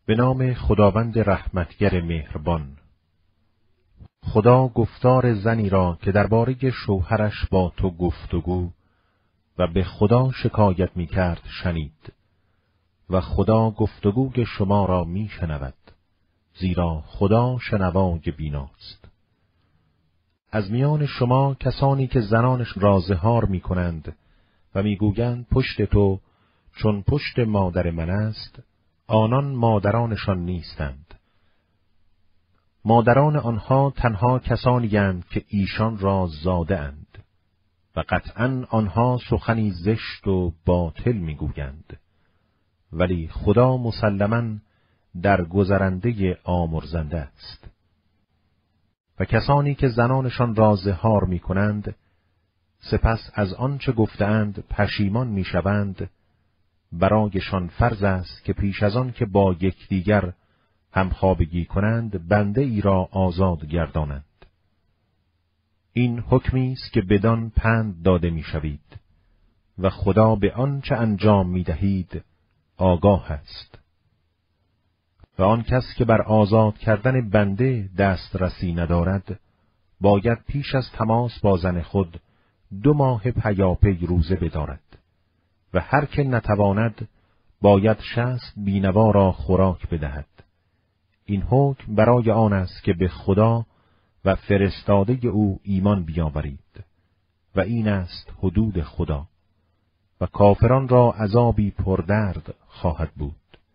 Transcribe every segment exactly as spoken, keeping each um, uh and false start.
به نام خداوند رحمتگر مهربان. خدا گفتار زنی را که درباره شوهرش با تو گفتگو و به خدا شکایت می کرد شنید و خدا گفتگوی شما را می شنود، زیرا خدا شنوای بیناست. از میان شما کسانی که زنانش را زهار می کنند و می گویند پشت تو چون پشت مادر من است، آنان مادرانشان نیستند. مادران آنها تنها کسانی اند که ایشان را زاده اند و قطعاً آنها سخنی زشت و باطل می گویند، ولی خدا مسلماً در گذرنده آمرزنده است. و کسانی که زنانشان را زهار می کنند، سپس از آنچه گفتند پشیمان می شوند، برایشان فرض است که پیش از آن که با یکدیگر همخوابگی کنند بنده ای را آزاد گردانند. این حکمی است که بدان پند داده می شوید و خدا به آنچه انجام می دهید آگاه است. و آن کس که بر آزاد کردن بنده دسترسی ندارد، باید پیش از تماس با زن خود دو ماه پیاپی روزه بدارد و هر که نتواند باید شصت بینوا را خوراک بدهد. این حکم برای آن است که به خدا و فرستاده او ایمان بیاورید و این است حدود خدا و کافران را عذابی پردرد خواهد بود.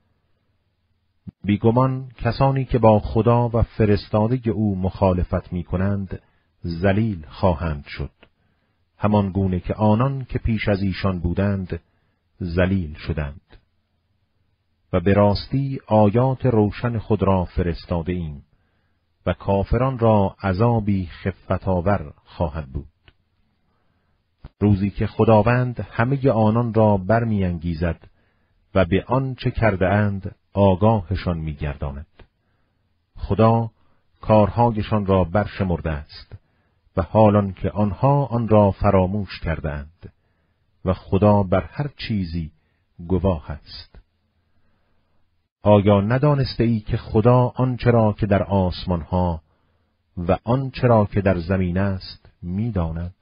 بیگمان کسانی که با خدا و فرستاده او مخالفت می کنند ذلیل خواهند شد، همان گونه که آنان که پیش از ایشان بودند ذلیل شدند. و به راستی آیات روشن خود را فرستاده ایم و کافران را عذابی خفت آور خواهد بود. روزی که خداوند همه آنان را برمی انگیزد و به آن چه کرده اند آگاهشان می گرداند. خدا کارهایشان را برشمرده است و حالان که آنها آن را فراموش کرده اند و خدا بر هر چیزی گواه است. آیا ندانسته ای که خدا آنچه را که در آسمانها و آنچه را که در زمین است می داند؟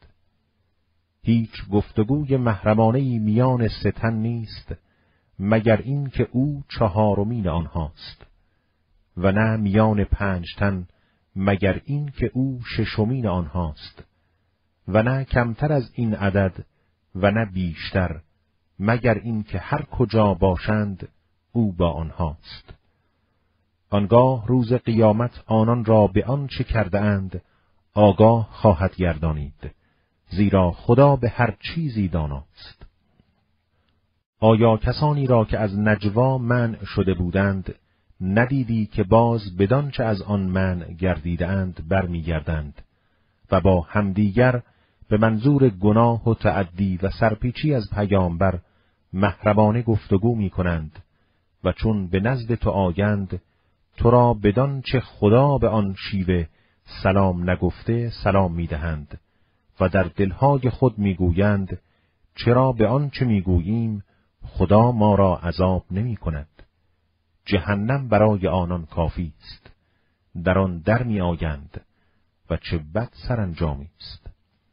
هیچ گفتگوی محرمانه‌ای میان سه تن نیست مگر این که او چهارمین آنهاست، و نه میان پنج تن مگر این که او ششمین آنهاست، و نه کمتر از این عدد و نه بیشتر مگر این که هر کجا باشند او با آنهاست. آنگاه روز قیامت آنان را به آن چه کرده اند آگاه خواهد گردانید، زیرا خدا به هر چیزی داناست. آیا کسانی را که از نجوا منع شده بودند ندیدی که باز بدان چه از آن منع گردیده اند برمیگردند و با همدیگر به منظور گناه و تعدی و سرپیچی از پیامبر محرمانه گفتگو می کنند و چون به نزد تو آیند تو را بدان چه خدا به آن شیوه سلام نگفته سلام می دهند و در دلهای خود می گویند چرا به آن چه می گوییم خدا ما را عذاب نمی کند. جهنم برای آنان کافی است، در آن در می آیند و چه بد سرانجامی است.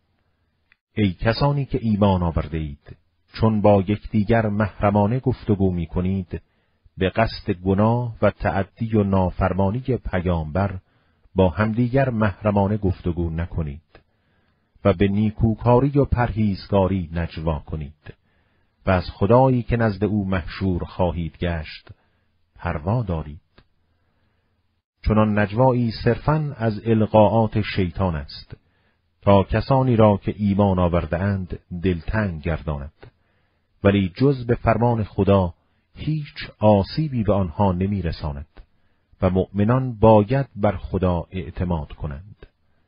ای کسانی که ایمان آورده اید، چون با یکدیگر محرمانه گفتگو می کنید، به قصد گناه و تعدی و نافرمانی پیامبر با همدیگر محرمانه گفتگو نکنید و به نیکوکاری و پرهیزگاری نجوا کنید و از خدایی که نزد او محشور خواهید گشت پروا دارید. چنان نجوایی صرفاً از القاءات شیطان است تا کسانی را که ایمان آورده اند دلتنگ گرداند، ولی جز به فرمان خدا هیچ آسیبی به آنها نمی رساند و مؤمنان باید بر خدا اعتماد کنند.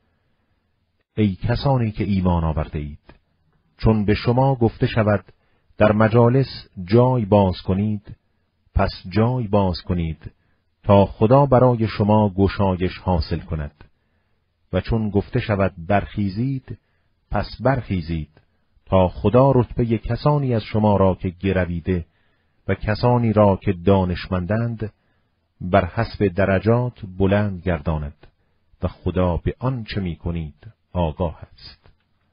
ای کسانی که ایمان آورده اید، چون به شما گفته شود در مجالس جای باز کنید، پس جای باز کنید تا خدا برای شما گشایش حاصل کند، و چون گفته شود برخیزید، پس برخیزید تا خدا رتبه کسانی از شما را که گرویده و کسانی را که دانشمندند بر حسب درجات بلند گرداند و خدا به آن چه می کنید آگاه است.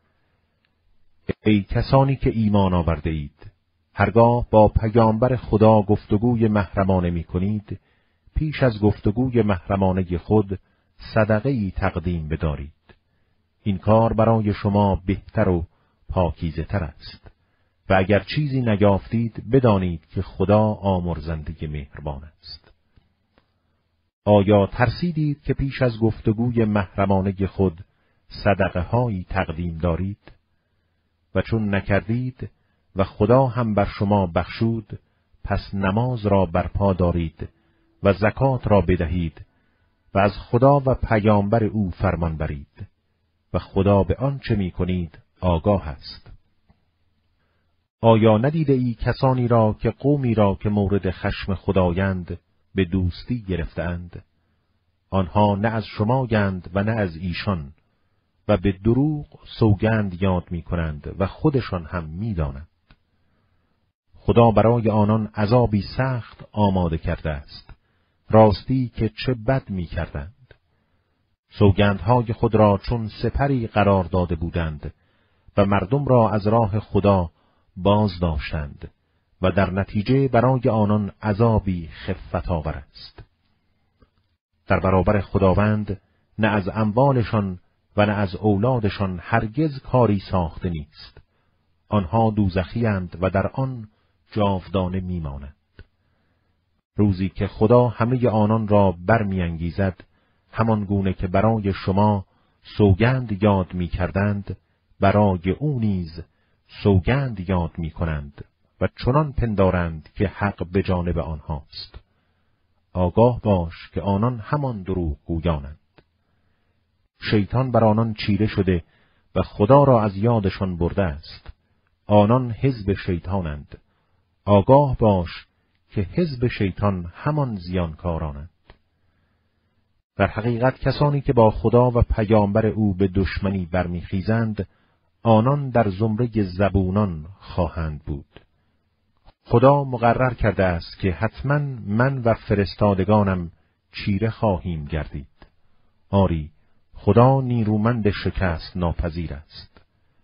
ای کسانی که ایمان آورده اید، هرگاه با پیامبر خدا گفتگوی محرمانه می کنید، پیش از گفتگوی محرمانه خود صدقه ای تقدیم بدارید. این کار برای شما بهتر و پاکیزه تر است و اگر چیزی نیافتید بدانید که خدا آمرزنده مهربان است. آیا ترسیدید که پیش از گفتگوی محرمانه خود صدقه هایی تقدیم دارید؟ و چون نکردید و خدا هم بر شما بخشود، پس نماز را برپا دارید و زکات را بدهید و از خدا و پیامبر او فرمان برید و خدا به آن چه می کنید آگاه است. آیا ندیده ای کسانی را که قومی را که مورد خشم خدایند به دوستی گرفتند؟ آنها نه از شمایند و نه از ایشان و به دروغ سوگند یاد می کنند و خودشان هم می دانند. خدا برای آنان عذابی سخت آماده کرده است، راستی که چه بد می کردند. سوگندهای خود را چون سپری قرار داده بودند و مردم را از راه خدا باز داشتند و در نتیجه برای آنان عذابی خفت آور است. در برابر خداوند نه از اموالشان و نه از اولادشان هرگز کاری ساخته نیست. آنها دوزخی‌اند و در آن جاودانه میمانند. روزی که خدا همه آنان را برمی‌انگیزد، همان گونه که برای شما سوگند یاد می‌کردند، برای او نیز سوگند یاد می‌کنند و چنان پندارند که حق به جانب آنهاست. آگاه باش که آنان همان دروغ گویانند. شیطان بر آنان چیره شده و خدا را از یادشان برده است. آنان حزب شیطانند. آگاه باش که حزب شیطان همان زیانکارانند. در حقیقت کسانی که با خدا و پیامبر او به دشمنی برمیخیزند، آنان در زمره زبونان خواهند بود. خدا مقرر کرده است که حتما من و فرستادگانم چیره خواهیم گردید. آری، خدا نیرومند شکست ناپذیر است.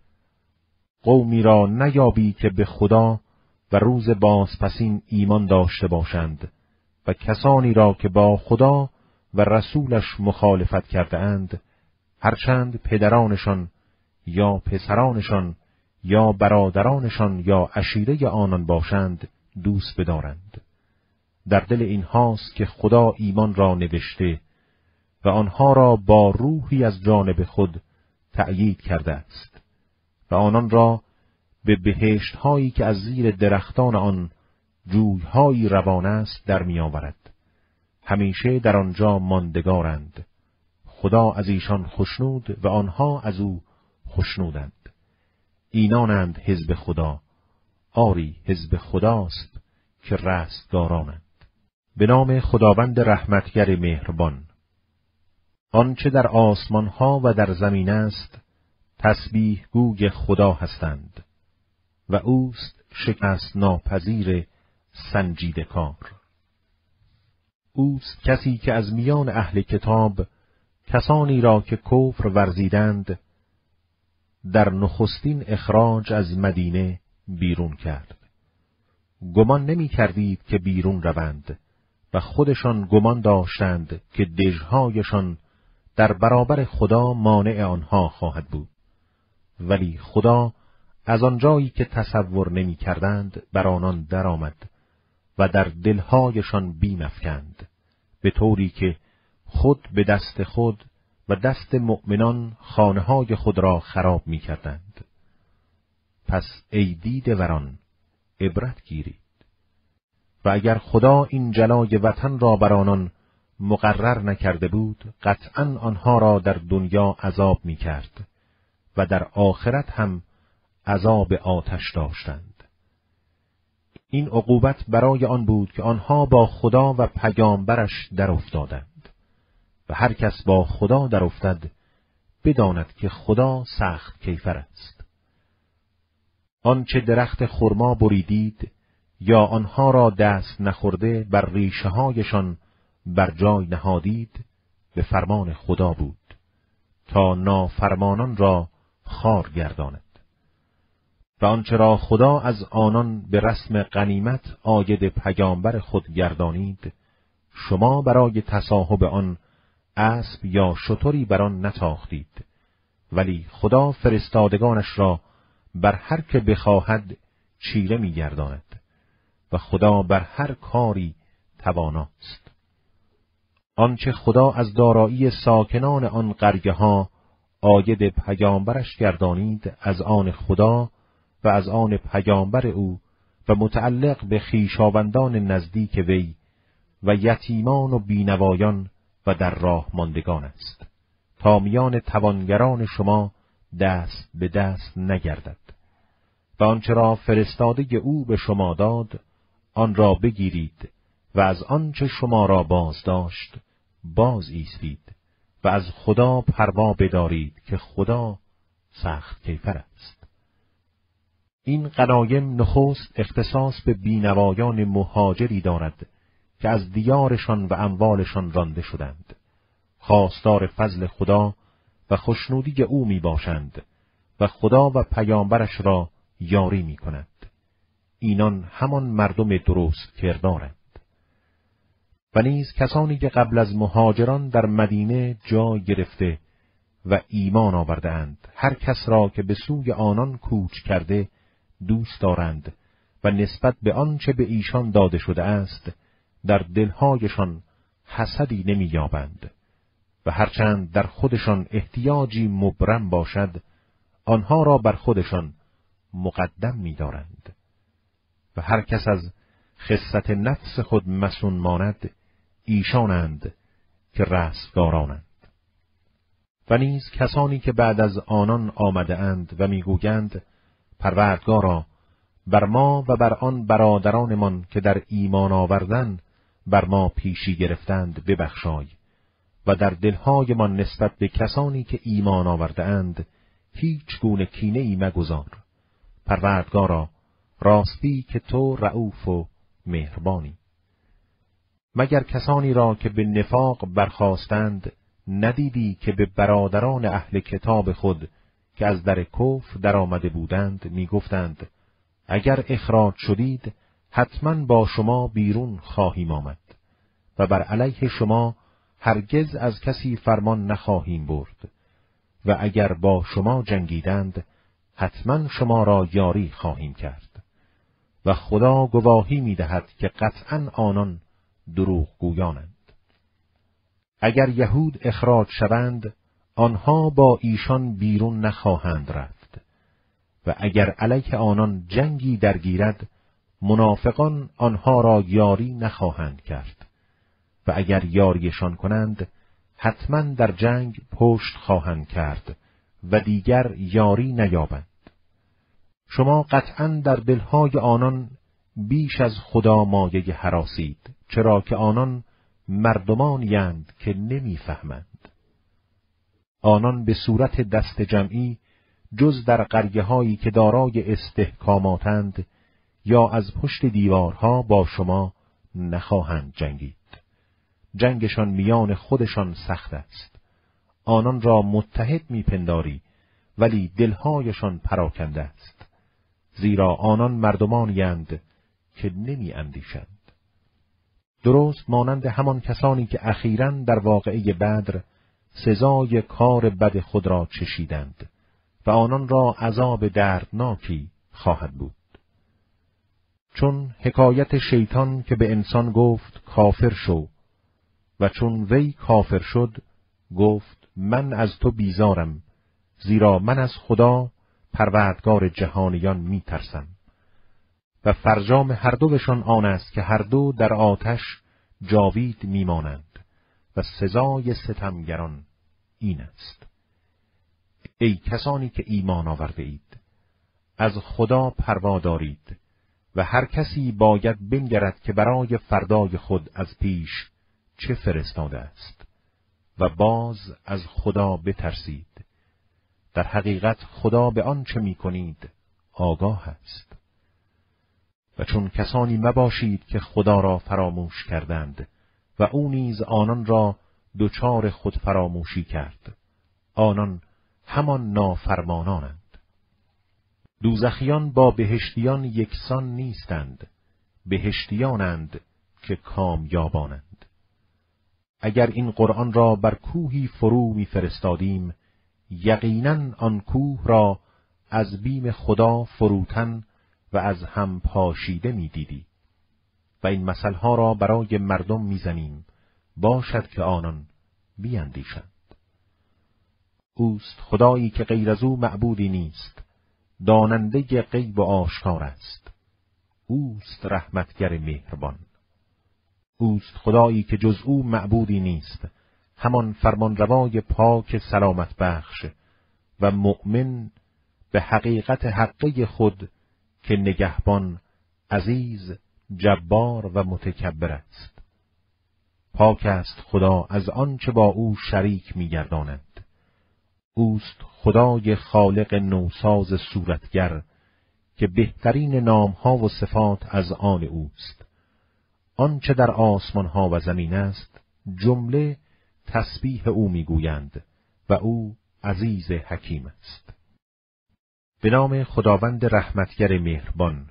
قومی را نیابی که به خدا و روز بازپسین ایمان داشته باشند و کسانی را که با خدا و رسولش مخالفت کرده اند، هرچند پدرانشان یا پسرانشان یا برادرانشان یا عشیره آنان باشند دوست بدارند. در دل اینهاست که خدا ایمان را نوشته و آنها را با روحی از جانب خود تأیید کرده است و آنان را به بهشت هایی که از زیر درختان آن جویهایی روان است در می آورد. همیشه در آنجا ماندگارند. خدا از ایشان خوشنود و آنها از او خوشنودند. اینانند حزب خدا. آری، حزب خداست که رستگارانند. به نام خداوند رحمتگر مهربان. آنچه در آسمان ها و در زمین است تسبیح گوی خدا هستند و اوست شکست ناپذیر سنجیده کار. اوست کسی که از میان اهل کتاب کسانی را که کفر ورزیدند در نخستین اخراج از مدینه بیرون کرد. گمان نمی کردید که بیرون روند و خودشان گمان داشتند که دژهایشان در برابر خدا مانع آنها خواهد بود. ولی خدا از آنجایی که تصور نمی کردند بر آنان درآمد و در دلهایشان بیم افکند، به طوری که خود به دست خود و دست مؤمنان خانه‌های خود را خراب می کردند. پس ای دیده وران عبرت گیرید. و اگر خدا این جلای وطن را بر آنان مقرر نکرده بود، قطعاً آنها را در دنیا عذاب می کرد و در آخرت هم عذاب آتش داشتند. این عقوبت برای آن بود که آنها با خدا و پیامبرش در افتادند و هر کس با خدا در افتد بداند که خدا سخت کیفر است. آنچه درخت خرما بریدید یا آنها را دست نخورده بر ریشه هایشان بر جای نهادید به فرمان خدا بود تا نافرمانان را خوار گرداند. و آنچه را خدا از آنان به رسم غنیمت عاید پیامبر خود گردانید، شما برای تصاحب آن اسب یا شتری بر آن نتاختید، ولی خدا فرستادگانش را بر هر که بخواهد چیره می‌گرداند و خدا بر هر کاری تواناست. آنچه خدا از دارایی ساکنان آن قریه‌ها عاید پیامبرش گردانید از آن خدا و از آن پیامبر او و متعلق به خویشاوندان نزدیک وی و یتیمان و بینوایان و در راه ماندگان است، تا میان توانگران شما دست به دست نگردد. و آنچه را فرستاده او به شما داد آن را بگیرید و از آنچه شما را باز داشت باز ایستید و از خدا پروا بدارید که خدا سخت کیفر است. این غنایم نخست اختصاص به بینوایان مهاجری دارد که از دیارشان و اموالشان رانده شدند، خواستار فضل خدا و خوشنودی او می باشند و خدا و پیامبرش را یاری می کند. اینان همان مردم درست کردارند. و نیز کسانی که قبل از مهاجران در مدینه جای گرفته و ایمان آورده اند، هر کس را که به سوی آنان کوچ کرده دوست دارند و نسبت به آنچه به ایشان داده شده است در دلهایشان حسدی نمی یابند و هرچند در خودشان احتیاجی مبرم باشد آنها را بر خودشان مقدم می دارند و هر کس از خست نفس خود مسون ماند ایشانند که رستگارانند. و نیز کسانی که بعد از آنان آمده اند و میگویند پروردگارا بر ما و بر آن برادرانمان که در ایمان آوردن بر ما پیشی گرفتند ببخشای و در دلهایمان نسبت به کسانی که ایمان آورده اند هیچ گونه کینه ای مگذار. پروردگارا راستی که تو رؤوف و مهربانی. مگر کسانی را که به نفاق برخاستند ندیدی که به برادران اهل کتاب خود که از در کفر در آمده بودند میگفتند اگر اخراج شدید حتما با شما بیرون خواهیم آمد و بر علیه شما هرگز از کسی فرمان نخواهیم برد و اگر با شما جنگیدند حتما شما را یاری خواهیم کرد و خدا گواهی می‌دهد که قطعاً آنان دروغ گویانند. اگر یهود اخراج شوند آنها با ایشان بیرون نخواهند رفت و اگر علیه آنان جنگی درگیرد منافقان آنها را یاری نخواهند کرد و اگر یاریشان کنند حتما در جنگ پشت خواهند کرد و دیگر یاری نیابند. شما قطعاً در دلهای آنان بیش از خدا مایه هراسید، چرا که آنان مردمانی‌اند که نمی‌فهمند. آنان به صورت دست جمعی جز در قریه‌هایی که دارای استحکاماتند یا از پشت دیوارها با شما نخواهند جنگید. جنگشان میان خودشان سخت است. آنان را متحد میپنداری ولی دلهایشان پراکنده است، زیرا آنان مردمانی‌اند که نمی اندیشند. درست مانند همان کسانی که اخیراً در واقعه بدر سزای کار بد خود را چشیدند و آنان را عذاب دردناکی خواهد بود. چون حکایت شیطان که به انسان گفت کافر شو و چون وی کافر شد گفت من از تو بیزارم، زیرا من از خدا پروردگار جهانیان می ترسم. و فرجام هر دوشان آن است که هر دو در آتش جاوید میمانند و سزای ستمگران این است. ای کسانی که ایمان آورده اید، از خدا پروا دارید و هر کسی باید بنگرد که برای فردای خود از پیش چه فرستاده است و باز از خدا بترسید. در حقیقت خدا به آن چه می کنید آگاه است. و چون کسانی مباشید که خدا را فراموش کردند و او نیز آنان را دچار خود فراموشی کرد. آنان همان نافرمانانند. دوزخیان با بهشتیان یکسان نیستند، بهشتیانند که کامیابانند. اگر این قرآن را بر کوهی فرو می‌فرستادیم، یقیناً آن کوه را از بیم خدا فروتن و از هم پاشیده می‌دیدی. و این مثلها را برای مردم می‌زنیم، باشد که آنان بیندیشند. اوست خدایی که غیر از او معبودی نیست، داننده غیب و آشکار است. اوست رحمتگر مهربان. اوست خدایی که جز او معبودی نیست، همان فرمانروای پاک سلامت بخش و مؤمن به حقیقت حقه خود که نگهبان، عزیز، جبار و متکبر است. پاک است خدا از آنچه با او شریک می‌گردانند. اوست خدای خالق نوساز صورتگر که بهترین نامها و صفات از آن اوست. آنچه در آسمانها و زمین است جمله تسبیح او میگویند و او عزیز حکیم است. به نام خداوند رحمتگر مهربان.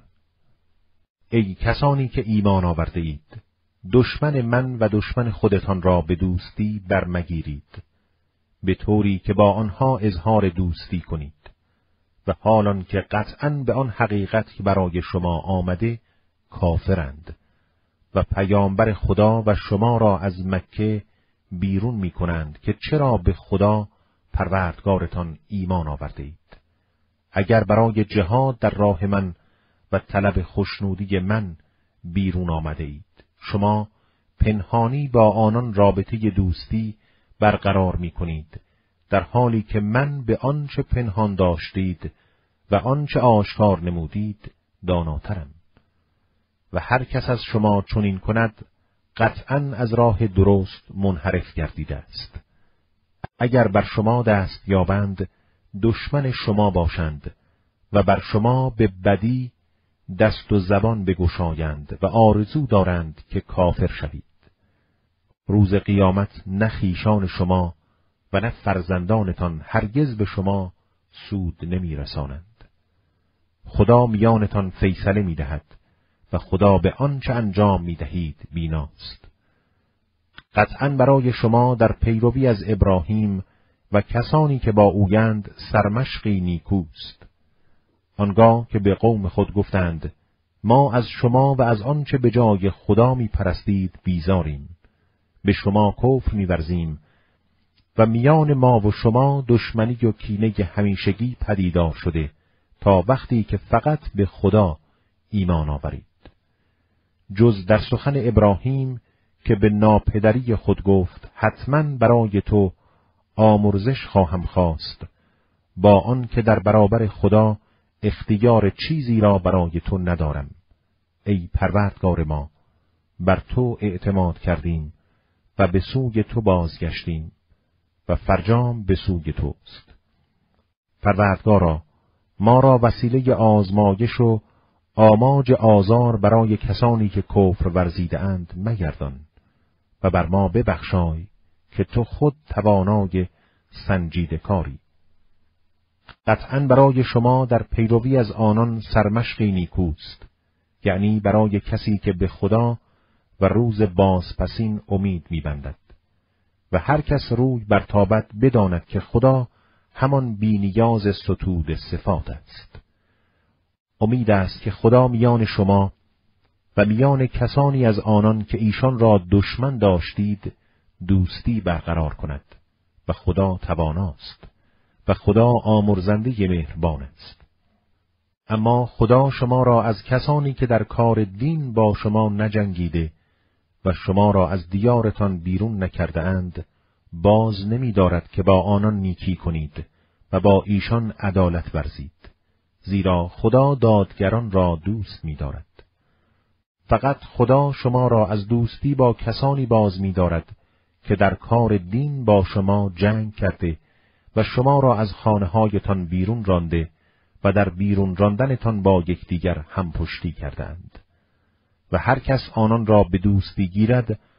ای کسانی که ایمان آورده اید، دشمن من و دشمن خودتان را به دوستی برمگیرید، به طوری که با آنها اظهار دوستی کنید و حالان که قطعاً به آن حقیقت که برای شما آمده کافرند و پیامبر خدا و شما را از مکه بیرون می کنند که چرا به خدا پروردگارتان ایمان آورده اید. اگر برای جهاد در راه من و طلب خوشنودی من بیرون آمده اید، شما پنهانی با آنان رابطه دوستی برقرار می کنید، در حالی که من به آنچه پنهان داشتید و آنچه آشکار نمودید داناترم. و هر کس از شما چنین کند قطعاً از راه درست منحرف گردیده است. اگر بر شما دست یابند دشمن شما باشند و بر شما به بدی دست و زبان بگشایند و آرزو دارند که کافر شوید. روز قیامت نه خویشان شما و نه فرزندانتان هرگز به شما سود نمی رسانند. خدا میانتان فیصله می دهد و خدا به آنچه انجام می دهید بیناست. قطعاً برای شما در پیروی از ابراهیم و کسانی که با اویند سرمشقی نیکوست. آنگاه که به قوم خود گفتند ما از شما و از آنچه به جای خدا می پرستید بیزاریم، به شما کفر می ورزیم و میان ما و شما دشمنی و کینه همیشگی پدیدار شده تا وقتی که فقط به خدا ایمان آورید. جز در سخن ابراهیم که به ناپدری خود گفت حتماً برای تو آمرزش خواهم خواست، با آن که در برابر خدا اختیار چیزی را برای تو ندارم. ای پروردگار ما، بر تو اعتماد کردیم و به سوی تو بازگشتیم و فرجام به سوی توست. پروردگارا، ما را وسیله آزمایش و آماج آزار برای کسانی که کفر ورزیده اند مگردان و بر ما ببخشای که تو خود توانای سنجیده کاری. قطعاً برای شما در پیروی از آنان سرمشقی نیکوست، یعنی برای کسی که به خدا و روز بازپسین امید می‌بندد و هر کس روی برتابد بداند که خدا همان بی‌نیاز ستود صفات است. امید است که خدا میان شما و میان کسانی از آنان که ایشان را دشمن داشتید دوستی برقرار کند و خدا تواناست و خدا آمرزنده مهربان است. اما خدا شما را از کسانی که در کار دین با شما نجنگیده و شما را از دیارتان بیرون نکرده اند باز نمی دارد که با آنان نیکی کنید و با ایشان عدالت ورزید، زیرا خدا دادگران را دوست می دارد. فقط خدا شما را از دوستی با کسانی باز می دارد که در کار دین با شما جنگ کرده و شما را از خانه‌هایتان بیرون رانده و در بیرون راندنتان با یکدیگر هم پشتی کردند. و هر کس آنان را به دوستی گیرد،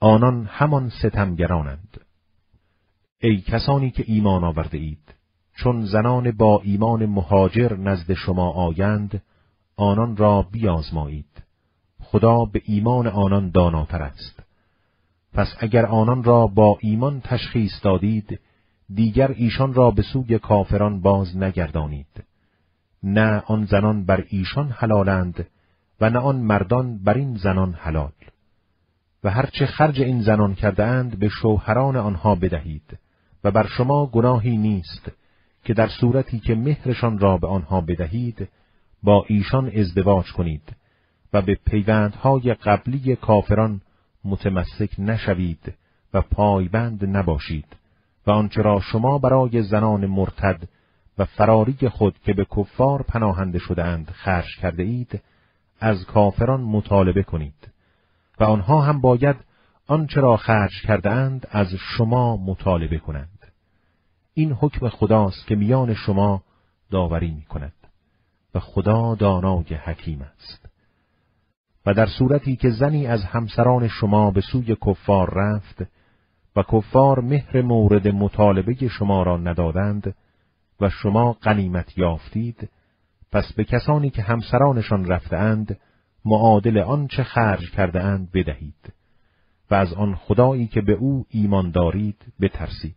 آنان همان ستمگرانند. ای کسانی که ایمان آورده اید، چون زنان با ایمان مهاجر نزد شما آیند، آنان را بیازمایید. خدا به ایمان آنان داناتر است. پس اگر آنان را با ایمان تشخیص دادید، دیگر ایشان را به سوی کافران باز نگردانید. نه آن زنان بر ایشان حلالند و نه آن مردان بر این زنان حلال. و هرچه خرج این زنان کرده اند به شوهران آنها بدهید و بر شما گناهی نیست که در صورتی که مهرشان را به آنها بدهید با ایشان ازدواج کنید و به پیوندهای قبلی کافران متمسک نشوید و پایبند نباشید و آنچه را شما برای زنان مرتد و فراری خود که به کفار پناهنده شده‌اند خرج کرده اید از کافران مطالبه کنید و آنها هم باید آنچه را خرج کرده اند از شما مطالبه کنند. این حکم خداست که میان شما داوری می کند و خدا دانای حکیم است. و در صورتی که زنی از همسران شما به سوی کفار رفت و کفار مهر مورد مطالبه شما را ندادند و شما غنیمت یافتید، پس به کسانی که همسرانشان رفته‌اند معادل آنچه خرج کرده اند بدهید و از آن خدایی که به او ایمان دارید بترسید.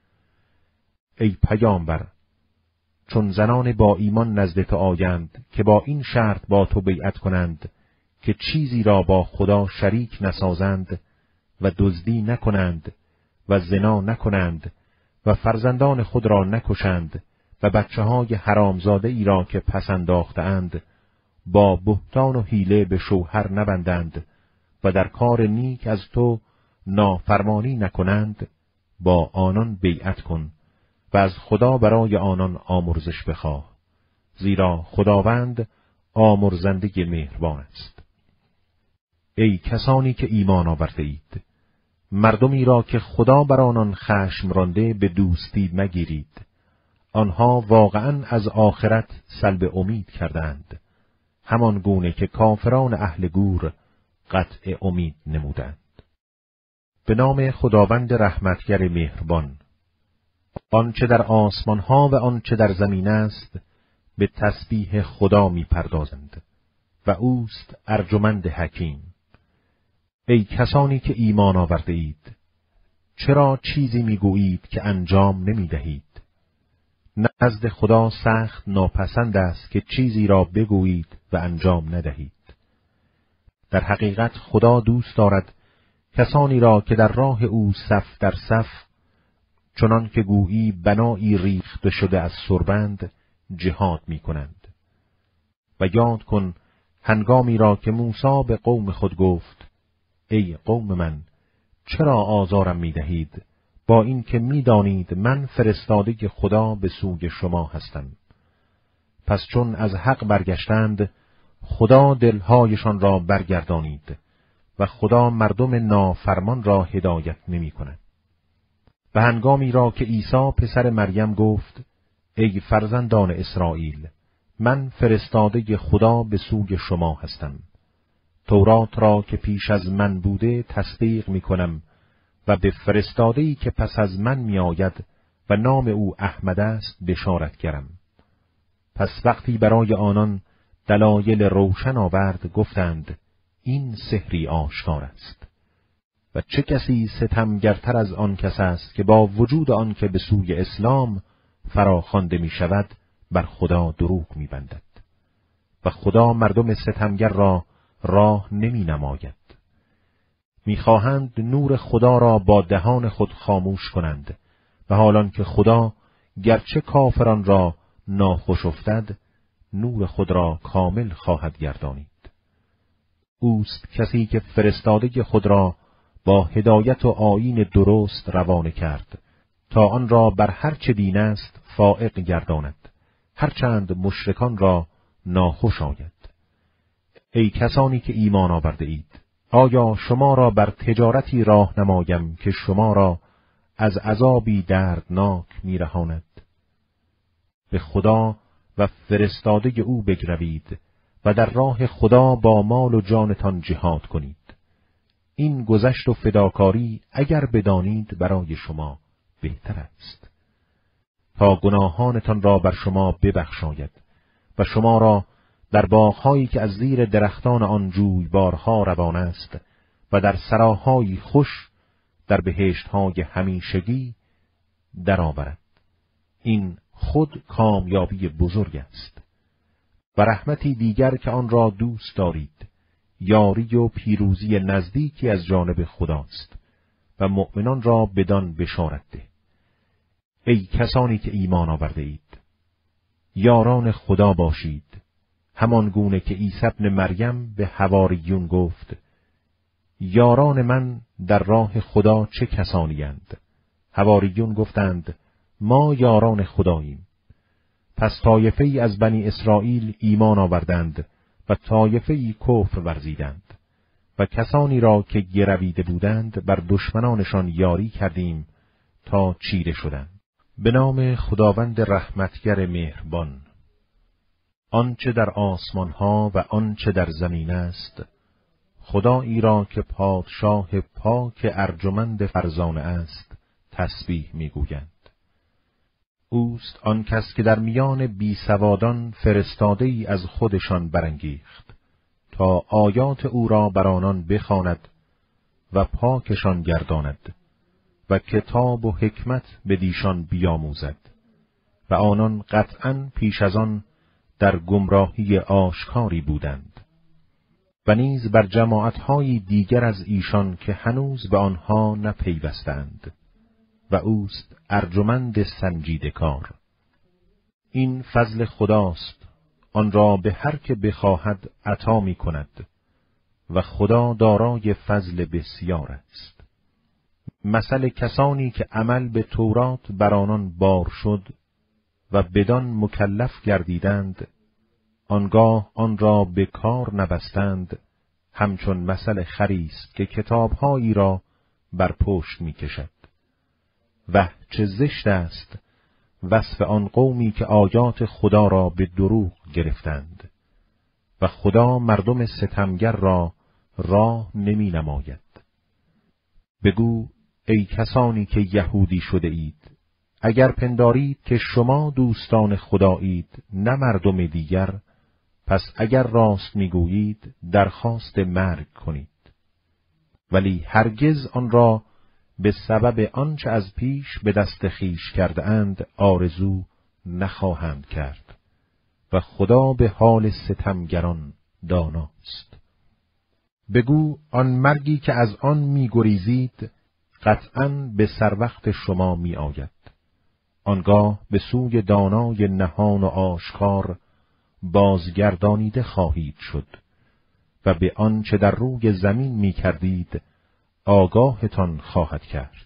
ای پیامبر، چون زنان با ایمان نزد تو آیند که با این شرط با تو بیعت کنند که چیزی را با خدا شریک نسازند و دزدی نکنند و زنا نکنند و فرزندان خود را نکشند و بچه های حرامزاده ای را که پس انداختند با بهتان و حیله به شوهر نبندند و در کار نیک از تو نافرمانی نکنند، با آنان بیعت کن و از خدا برای آنان آمرزش بخواه، زیرا خداوند آمرزنده مهربان است. ای کسانی که ایمان آورده اید، مردمی را که خدا بر آنان خشم رانده به دوستی مگیرید. آنها واقعاً از آخرت سلب امید کردند، همان گونه که کافران اهل گور قطع امید نمودند. به نام خداوند رحمتگر مهربان. آنچه در آسمان ها و آنچه در زمین است به تسبیح خدا می پردازند و اوست ارجمند حکیم. ای کسانی که ایمان آورده اید، چرا چیزی می گویید که انجام نمی دهید؟ نزد خدا سخت ناپسند است که چیزی را بگویید و انجام ندهید. در حقیقت خدا دوست دارد کسانی را که در راه او صف در صف، چنان که گویی بنایی ریخته شده از سربند، جهاد می کنند. و یاد کن هنگامی را که موسی به قوم خود گفت: ای قوم من، چرا آزارم می دهید با این که می دانید من فرستاده خدا به سوی شما هستم؟ پس چون از حق برگشتند، خدا دلهایشان را برگردانید و خدا مردم نافرمان را هدایت نمی کند. و هنگامی را که عیسی پسر مریم گفت: ای فرزندان اسرائیل، من فرستاده خدا به سوی شما هستم. تورات را که پیش از من بوده تصدیق می کنم و به فرستاده‌ای که پس از من می آید و نام او احمد است بشارت گرم. پس وقتی برای آنان دلایل روشن آورد، گفتند: این سحری آشکار است. و چه کسی ستمگرتر از آن کس است که با وجود آن که به سوی اسلام فراخوانده می شود بر خدا دروغ می بندد. و خدا مردم ستمگر را راه نمی نماید. می خواهند نور خدا را با دهان خود خاموش کنند و حالان که خدا گرچه کافران را ناخوش افتد، نور خود را کامل خواهد گردانید. اوست کسی که فرستاده خود را با هدایت و آیین درست روانه کرد تا آن را بر هر چه دین است فائق گرداند، هرچند مشرکان را ناخوش آید. ای کسانی که ایمان آورده اید، آیا شما را بر تجارتی راه نمایم که شما را از عذابی دردناک میرهاند؟ به خدا و فرستاده او بگروید و در راه خدا با مال و جانتان جهاد کنید. این گذشت و فداکاری اگر بدانید برای شما بهتر است، تا گناهانتان را بر شما ببخشاید و شما را در باغ‌هایی که از زیر درختان آن جویبارها روان است و در سراهایی خوش در بهشت‌های همیشگی درآورد. این خود کامیابی بزرگ است. و رحمتی دیگر که آن را دوست دارید، یاری و پیروزی نزدیکی از جانب خداست و مؤمنان را بدان بشارت ده. ای کسانی که ایمان آورده اید، یاران خدا باشید، همان گونه که عیسی ابن مریم به حواریون گفت: یاران من در راه خدا چه کسانی اند؟ حواریون گفتند: ما یاران خداییم. پس طایفه ای از بنی اسرائیل ایمان آوردند و طایفه ای کفر ورزیدند و کسانی را که گرویده بودند بر دشمنانشان یاری کردیم تا چیره شدند. به نام خداوند رحمتگر مهربان. آنچه در آسمان ها و آنچه در زمین است، خدایی را که پادشاه پاک ارجمند فرزانه است تسبیح میگویند. اوست آن کس که در میان بیسوادان فرستاده ای از خودشان برانگیخت تا آیات او را بر آنان بخواند و پاکشان گرداند و کتاب و حکمت بدیشان بیاموزد و آنان قطعاً پیش از آن در گمراهی آشکاری بودند. و نیز بر جماعت‌های دیگر از ایشان که هنوز به آنها نپیوستند و اوست ارجمند سنجیده کار. این فضل خداست، آن را به هر که بخواهد عطا می کند و خدا دارای فضل بسیار است. مثل کسانی که عمل به تورات بر آنان بار شد و بدان مکلف گردیدند، آنگاه آن را به کار نبستند، همچون مثل خری است که کتابهایی را بر پشت می کشد. وه چه زشت است وصف آن قومی که آیات خدا را به دروغ گرفتند و خدا مردم ستمگر را راه نمی نماید. بگو ای کسانی که یهودی شده اید، اگر پندارید که شما دوستان خدایید نه مردم دیگر، پس اگر راست میگویید درخواست مرگ کنید. ولی هرگز آن را به سبب آنچه از پیش به دست خویش کرده اند آرزو نخواهند کرد و خدا به حال ستمگران داناست. بگو آن مرگی که از آن می‌گریزید قطعاً به سر وقت شما می آید. آنگاه به سوی دانای نهان و آشکار بازگردانیده خواهید شد و به آنچه در روی زمین می کردید آگاهتان خواهد کرد.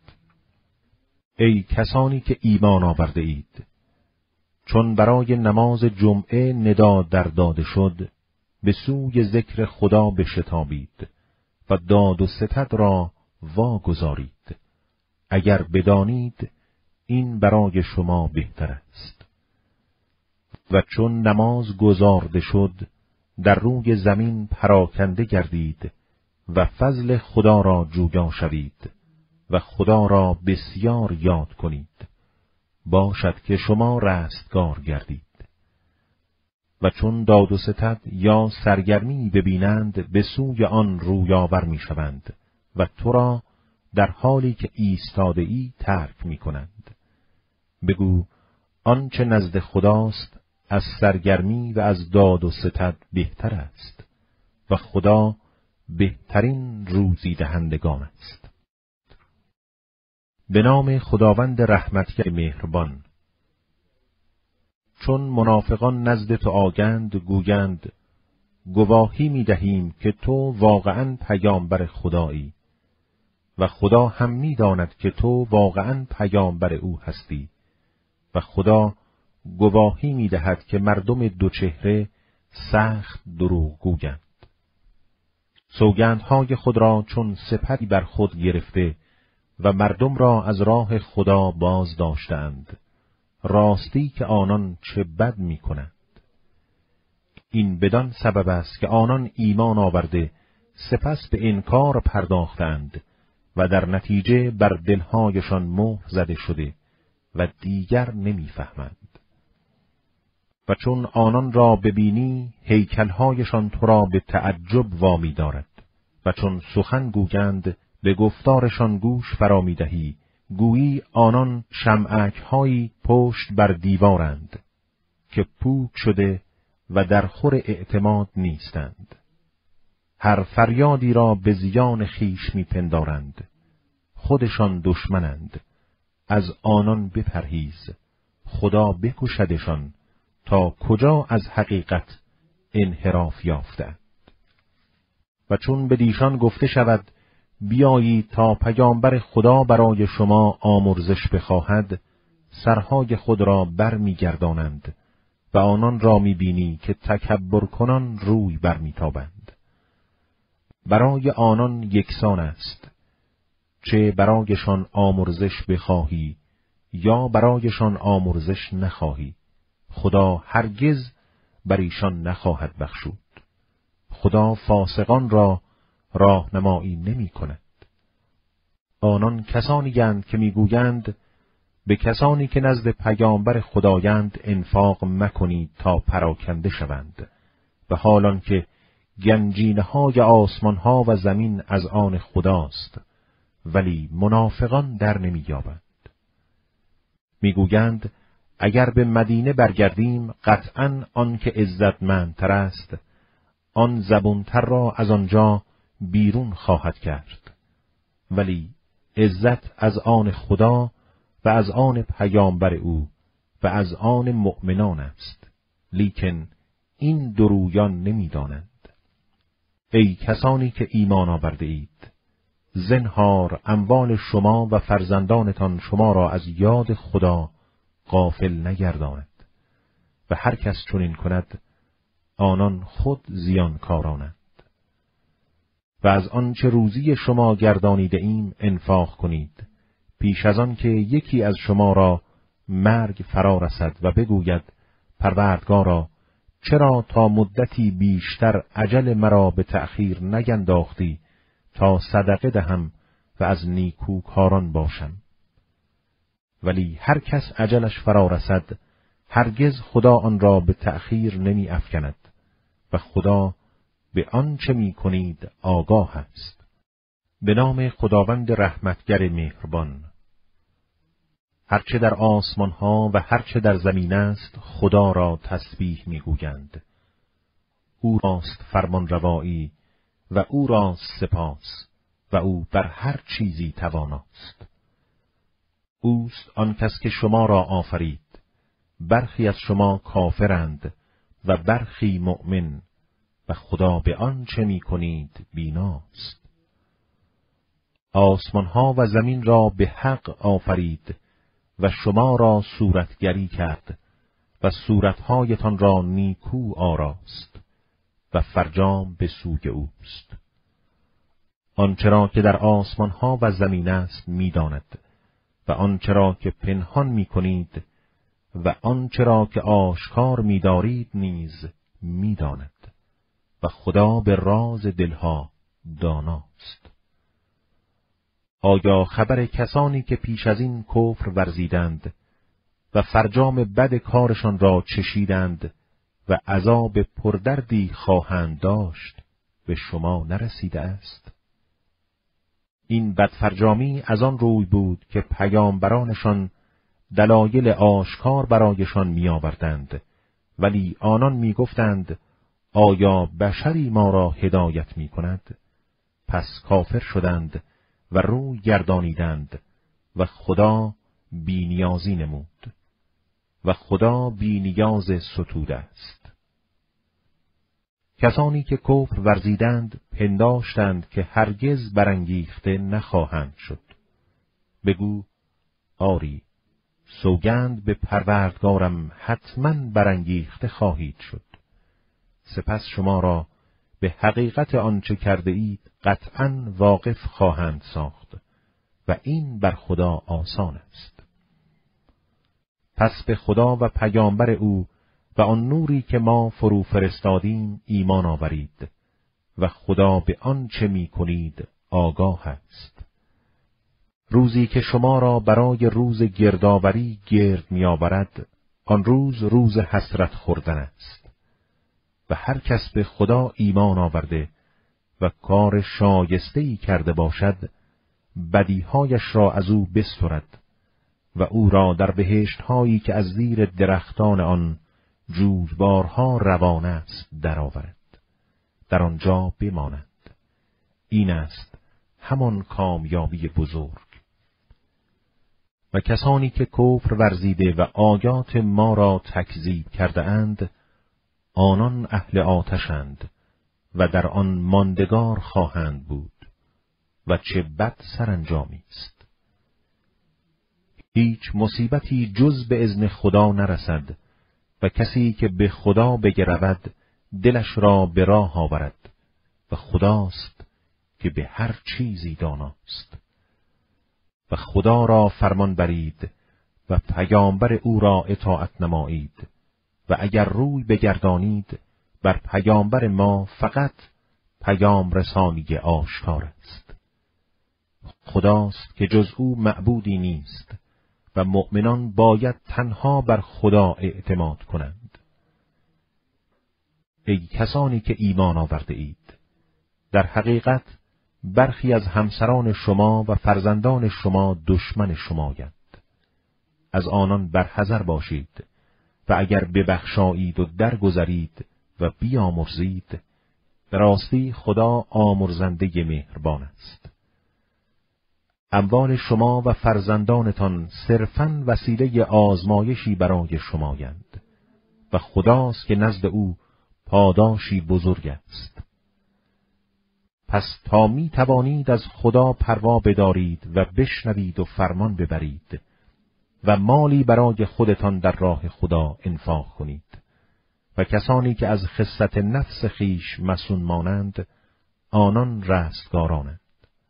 ای کسانی که ایمان آورده اید، چون برای نماز جمعه ندا در داده شد، به سوی ذکر خدا بشتابید و داد و ستد را واگذارید، اگر بدانید این برای شما بهتر است. و چون نماز گزارده شد، در روی زمین پراکنده گردید و فضل خدا را جویا شوید و خدا را بسیار یاد کنید، باشد که شما رستگار گردید. و چون داد و ستد یا سرگرمی ببینند به سوی آن رویاور می شوند و تو را در حالی که ایستاده ای ترک می کنند. بگو آنچه نزد خداست از سرگرمی و از داد و ستد بهتر است و خدا بهترین روزی دهندگان است. به نام خداوند رحمتگر مهربان. چون منافقان نزد تو آگند گویند گواهی می دهیم که تو واقعاً پیامبر خدایی و خدا هم می داند که تو واقعاً پیامبر او هستی و خدا گواهی می دهد که مردم دوچهره سخت دروغ گویند. سوگندهای خود را چون سپری بر خود گرفته و مردم را از راه خدا باز داشتند، راستی که آنان چه بد می کنند. این بدان سبب است که آنان ایمان آورده سپس به انکار پرداختند و در نتیجه بر دلهایشان مهر زده شده و دیگر نمیفهمند. و چون آنان را ببینی هیکل‌هایشان تو را به تعجب وامی دارد و چون سخن گویند به گفتارشان گوش فرا می‌دهی، گویی آنان شمعک‌هایی پشت بر دیوارند که پوک شده و در خور اعتماد نیستند. هر فریادی را به زیان خیش می‌پندارند. خودشان دشمنند. از آنان بپرهیز. خدا بکشدشان تا کجا از حقیقت انحراف یافتند. و چون به دیشان گفته شود بیایید تا پیامبر خدا برای شما آمرزش بخواهد، سرهای خود را بر می‌گردانند و آنان را می‌بینی که تکبر کنان روی بر می‌تابند. برای آنان یکسان است، چه برایشان آمرزش بخواهی یا برایشان آمرزش نخواهی، خدا هرگز بر ایشان نخواهد بخشود. خدا فاسقان را راهنمایی نمی کند. آنان کسانی اند که میگویند به کسانی که نزد پیامبر خدایند انفاق مکنید تا پراکنده شوند، و حالان که گنجینه‌های آسمان‌ها و زمین از آن خداست، ولی منافقان در نمی‌یابند. میگویند اگر به مدینه برگردیم قطعاً آن که عزتمندتر است، آن زبونتر را از آنجا بیرون خواهد کرد، ولی عزت از آن خدا و از آن پیامبر او و از آن مؤمنان است، لیکن این درویان نمی‌دانند. ای کسانی که ایمان آورده اید، زنهار اموال شما و فرزندانتان شما را از یاد خدا غافل نگرداند، و هر کس چنین کند آنان خود زیانکارانند. و از آنچه روزی شما گردانیده ایم انفاق کنید، پیش از آن که یکی از شما را مرگ فرا رسد و بگوید پروردگارا چرا تا مدتی بیشتر اجل مرا به تأخیر نگنداختی تا صدقه دهم و از نیکوکاران باشم. ولی هر کس اجلش فرا رسد هرگز خدا آن را به تأخیر نمی افکند و خدا به آنچه می کنید آگاه است. به نام خداوند رحمتگر مهربان. هرچه در آسمان ها و هرچه در زمین است خدا را تسبیح می گویند. او راست فرمان روایی و او راست سپاس و او بر هر چیزی تواناست. اوست آن کس که شما را آفرید، برخی از شما کافرند و برخی مؤمن، و خدا به آنچه می کنید بیناست. آسمان ها و زمین را به حق آفرید و شما را صورتگری کرد و صورتهایتان را نیکو آراست و فرجام به سوی اوست. آنچرا که در آسمان ها و زمین است می‌داند و آنچرا که پنهان می‌کنید و آنچرا که آشکار می‌دارید نیز می‌داند و خدا به راز دلها داناست. آیا خبر کسانی که پیش از این کفر ورزیدند و فرجام بد کارشان را چشیدند و عذاب پردردی خواهند داشت به شما نرسیده است؟ این بدفرجامی از آن روی بود که پیامبرانشان دلایل آشکار برایشان می آوردند، ولی آنان می گفتند آیا بشری ما را هدایت می کند؟ پس کافر شدند و روی گردانیدند و خدا بی‌نیازی نمود و خدا بی‌نیاز ستوده است. کسانی که کفر ورزیدند پنداشتند که هرگز برانگیخته نخواهند شد. بگو آری، سوگند به پروردگارم حتماً برانگیخته خواهید شد. سپس شما را به حقیقت آنچه کرده اید قطعاً واقف خواهند ساخت و این بر خدا آسان است. پس به خدا و پیامبر او و آن نوری که ما فرو فرستادیم ایمان آورید و خدا به آن چه می کنید آگاه است. روزی که شما را برای روز گردآوری گرد می آورد، آن روز روز حسرت خوردن است. و هر کس به خدا ایمان آورده و کار شایسته‌ای کرده باشد، بدیهایش را از او بسترد و او را در بهشت‌هایی که از زیر درختان آن جویبارها روان است درآورد، در آنجا بماند. این است همان کامیابی بزرگ. و کسانی که کفر ورزیده و آیات ما را تکذیب کرده اند، آنان اهل آتشند و در آن ماندگار خواهند بود و چه بد سرانجامی است. هیچ مصیبتی جز به اذن خدا نرسد و کسی که به خدا بگرود دلش را به راه آورد و خداست که به هر چیزی داناست. و خدا را فرمان برید و پیامبر او را اطاعت نمایید و اگر روی بگردانید بر پیامبر ما فقط پیام رسانی آشکار است. خداست که جز او معبودی نیست و مؤمنان باید تنها بر خدا اعتماد کنند. ای کسانی که ایمان آورده اید، در حقیقت برخی از همسران شما و فرزندان شما دشمن شمایند. از آنان برحذر باشید و اگر ببخشایید و درگذرید و بیامرزید، به راستی خدا آمرزنده مهربان است. اموال شما و فرزندانتان صرفاً وسیله آزمایشی برای شمایند و خداست که نزد او پاداشی بزرگ است. پس تا می توانید از خدا پروا بدارید و بشنوید و فرمان ببرید و مالی برای خودتان در راه خدا انفاق کنید و کسانی که از خست نفس خیش مسون مانند، آنان رستگارانند.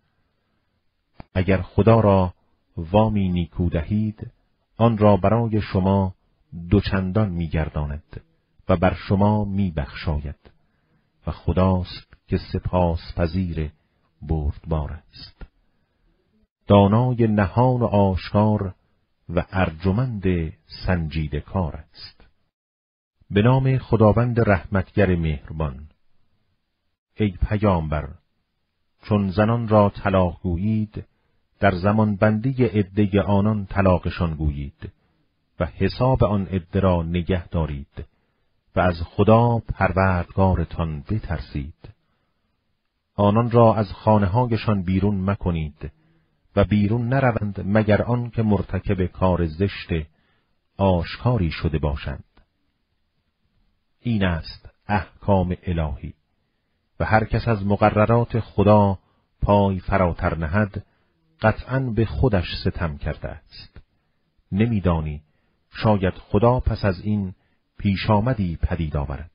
اگر خدا را وامی نیکو دهید، آن را برای شما دوچندان می گرداند و بر شما می بخشاید و خداست که سپاس پذیر بردبار است. دانای نهان و آشکار و ارجمند سنجیده کار است. به نام خداوند رحمتگر مهربان. ای پیامبر، چون زنان را طلاق گویید، در زمان بندی عده آنان طلاقشان گویید و حساب آن عده را نگه دارید و از خدا پروردگارتان بترسید. آنان را از خانه‌هایشان بیرون مکنید و بیرون نروند مگر آن که مرتکب کار زشت آشکاری شده باشند. این است احکام الهی و هر کس از مقررات خدا پای فراتر نهد، قطعاً به خودش ستم کرده است. نمیدانی شاید خدا پس از این پیش آمدی پدید آورد.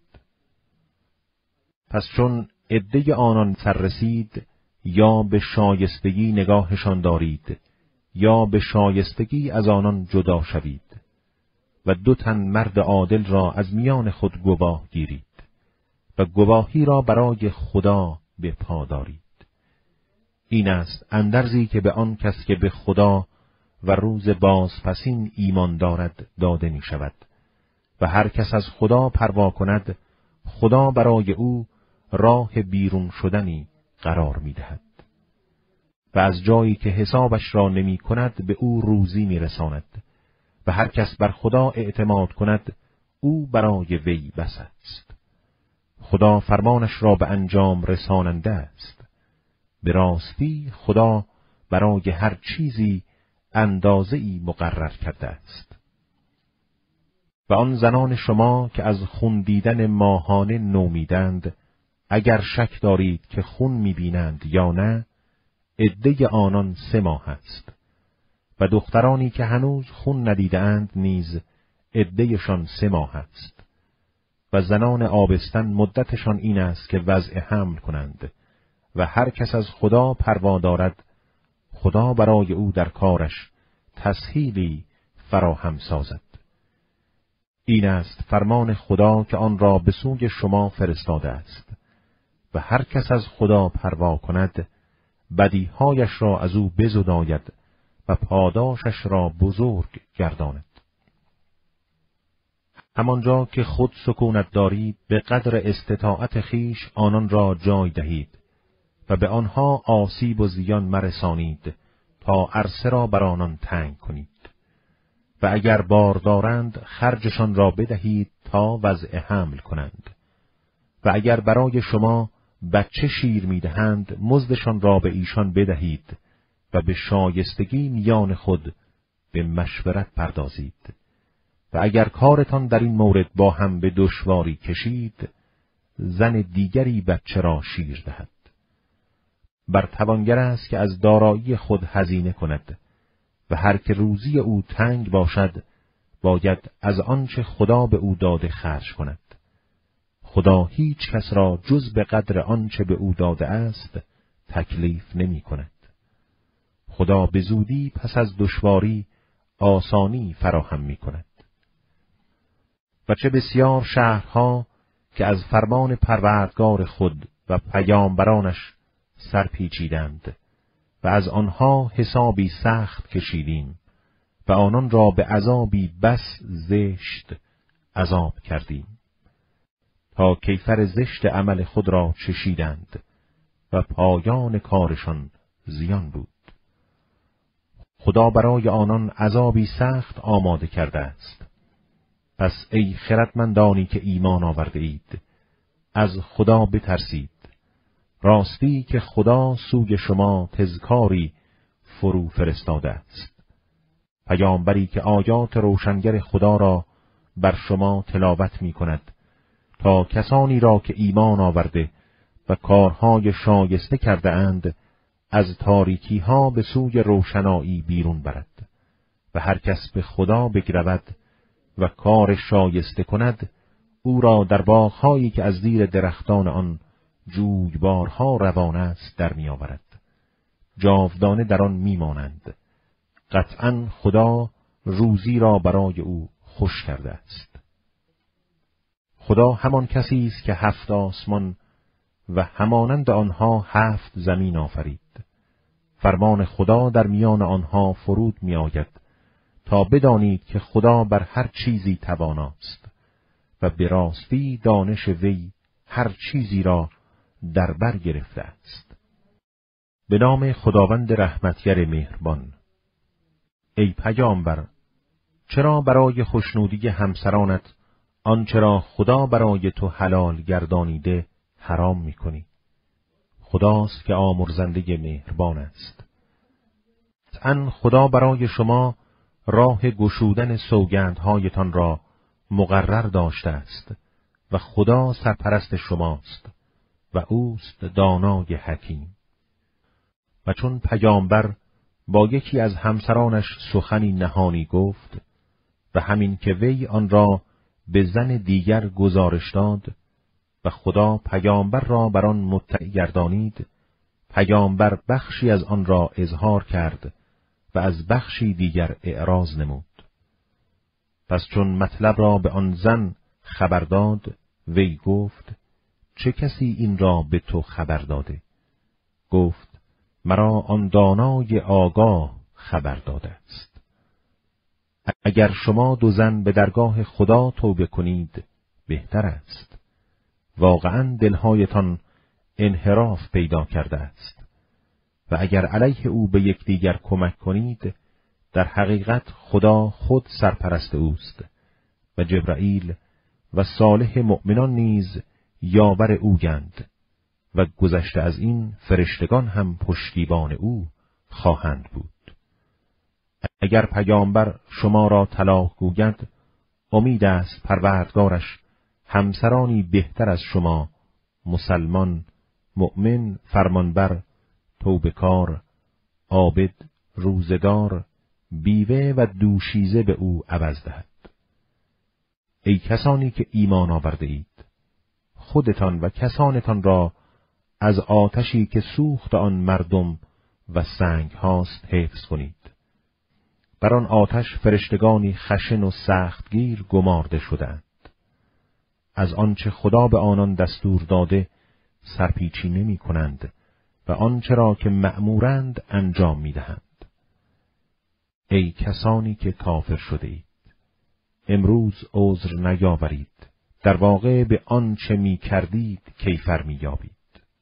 پس چون عده آنان سر رسید، یا به شایستگی نگاهشان دارید یا به شایستگی از آنان جدا شوید و دو تن مرد عادل را از میان خود گواه گیرید و گواهی را برای خدا به پا دارید. این است اندرزی که به آن کس که به خدا و روز بازپسین ایمان دارد داده می شود و هر کس از خدا پروا کند، خدا برای او راه بیرون شدنی قرار می دهد و از جایی که حسابش را نمی کند به او روزی می رساند و هر کس بر خدا اعتماد کند او برای وی بس است. خدا فرمانش را به انجام رساننده است. به راستی خدا برای هر چیزی اندازه‌ای مقرر کرده است. و آن زنان شما که از خون دیدن ماهانه نومیدند، اگر شک دارید که خون می‌بینند یا نه، عده آنان سه ماه است. و دخترانی که هنوز خون ندیدند نیز عدهشان سه ماه است. و زنان آبستن مدتشان این است که وضع حمل کنند و هر کس از خدا پروا دارد، خدا برای او در کارش تسهیلی فراهم سازد. این است فرمان خدا که آن را به سوی شما فرستاده است. و هر کس از خدا پروا کند بدیهایش را از او بزداید و پاداشش را بزرگ گرداند. همانجا که خود سکونت دارید به قدر استطاعت خیش آنان را جای دهید و به آنها آسیب و زیان مرسانید تا عرصه را بر آنان تنگ کنید. و اگر بار دارند خرجشان را بدهید تا وضع حمل کنند. و اگر برای شما بچه شیر میدهند مزدشان را به ایشان بدهید و به شایستگی میان خود به مشورت پردازید. و اگر کارتان در این مورد با هم به دشواری کشید، زن دیگری بچه را شیر دهد. بر توانگر است که از دارایی خود هزینه کند و هر که روزی او تنگ باشد باید از آنچه خدا به او داده خرج کند. خدا هیچ کس را جز به قدر آنچه به او داده است تکلیف نمی کند. خدا به زودی پس از دشواری آسانی فراهم می کند. و چه بسیار شهرها که از فرمان پروردگار خود و پیامبرانش سرپیچیدند و از آنها حسابی سخت کشیدیم و آنان را به عذابی بس زشت عذاب کردیم تا کیفر زشت عمل خود را چشیدند و پایان کارشان زیان بود. خدا برای آنان عذابی سخت آماده کرده است. پس ای خردمندانی که ایمان آورده اید، از خدا بترسید. راستی که خدا سوی شما تذکاری فرو فرستاده است. پیامبری که آیات روشنگر خدا را بر شما تلاوت می کند تا کسانی را که ایمان آورده و کارهای شایسته کرده اند از تاریکی ها به سوی روشنایی بیرون برد و هر کس به خدا بگرود و کار شایسته کند او را در باغ‌هایی که از زیر درختان آن جویبارها روان است در می آورد. جاودانه در آن می مانند. قطعاً خدا روزی را برای او خوش کرده است. خدا همان کسی است که هفت آسمان و همانند آنها هفت زمین آفرید. فرمان خدا در میان آنها فرود می آید تا بدانید که خدا بر هر چیزی تواناست و به راستی دانش وی هر چیزی را در بر گرفته است. به نام خداوند رحمتگر مهربان. ای پیامبر، چرا برای خوشنودی همسرانت آنچه را خدا برای تو حلال گردانیده حرام می‌کنی؟ خداست که آمرزنده مهربان است. قطعاً خدا برای شما راه گشودن سوگندهایتان را مقرر داشته است و خدا سرپرست شماست و اوست دانای حکیم. و چون پیامبر با یکی از همسرانش سخنی نهانی گفت و همین که وی آن را به زن دیگر گزارش داد و خدا پیامبر را بر آن مطلع گردانید، پیامبر بخشی از آن را اظهار کرد و از بخشی دیگر اعراض نمود. پس چون مطلب را به آن زن خبر داد، وی گفت: چه کسی این را به تو خبر داده؟ گفت: مرا آن دانای آگاه خبر داده است. اگر شما دو زن به درگاه خدا توبه کنید بهتر است. واقعاً دلهایتان انحراف پیدا کرده است و اگر علیه او به یکدیگر کمک کنید در حقیقت خدا خود سرپرست اوست و جبرائیل و صالح مؤمنان نیز یاور اوگند و گذشته از این فرشتگان هم پشتیبان او خواهند بود. اگر پیامبر شما را طلاق گوید، امید است پروردگارش همسرانی بهتر از شما، مسلمان، مؤمن، فرمانبر، توبه‌کار، عابد، روزدار، بیوه و دوشیزه به او عوض دهد. ای کسانی که ایمان آورده اید، خودتان و کسانتان را از آتشی که سوخت آن مردم و سنگ هاست حفظ کنید. بر آن آتش فرشتگانی خشن و سختگیر گمارده شدند. از آنچه خدا به آنان دستور داده سرپیچی نمی کنند و آنچه را که مأمورند انجام می دهند. ای کسانی که کافر شده اید، امروز عذر نیاورید، در واقع به آنچه می کردید کیفر می یابید.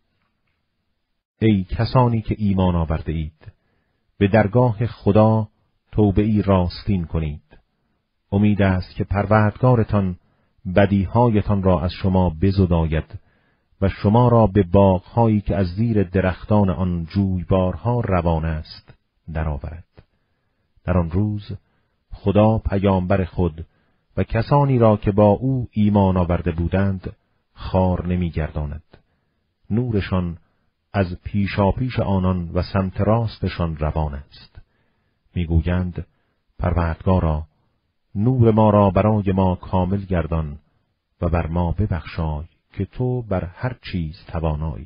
ای کسانی که ایمان آورده اید، به درگاه خدا توبه ای راستین کنید. امید است که پروردگارتان بدیهایتان را از شما بزداید و شما را به باغهایی که از زیر درختان آن جویبارها روان است درآورد. در آن روز خدا پیامبر خود و کسانی را که با او ایمان آورده بودند خوار نمی‌گرداند. نورشان از پیشاپیش آنان و سمت راستشان روان است. میگویند پروردگارا، نور ما را برای ما کامل گردان و بر ما ببخشای که تو بر هر چیز توانایی.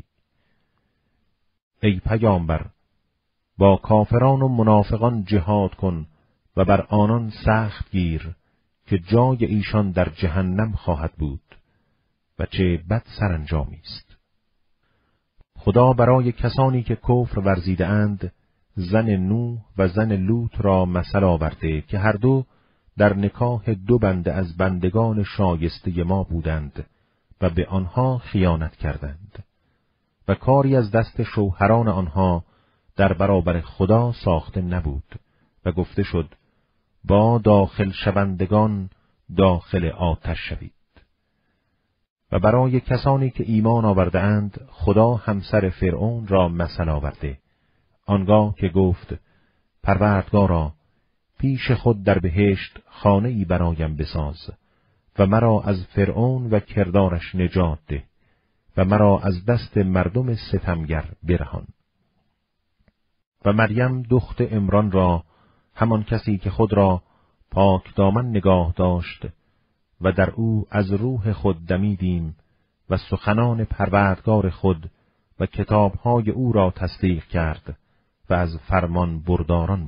ای پیامبر، با کافران و منافقان جهاد کن و بر آنان سخت گیر که جای ایشان در جهنم خواهد بود و چه بد سرانجامی است. خدا برای کسانی که کفر ورزیده اند زن نوح و زن لوط را مثل آورده که هر دو در نکاح دو بنده از بندگان شایسته ما بودند و به آنها خیانت کردند و کاری از دست شوهران آنها در برابر خدا ساخته نبود و گفته شد با داخل شوندگان داخل آتش شوید. و برای کسانی که ایمان آورده اند خدا همسر فرعون را مثل آورده، آنگاه که گفت پروردگارا، پیش خود در بهشت خانه ای برایم بساز و مرا از فرعون و کردارش نجات ده و مرا از دست مردم ستمگر برهان. و مریم دخت عمران را، همان کسی که خود را پاک دامن نگاه داشت و در او از روح خود دمیدیم و سخنان پروردگار خود و کتابهای او را تصدیق کرد و از فرمان برداران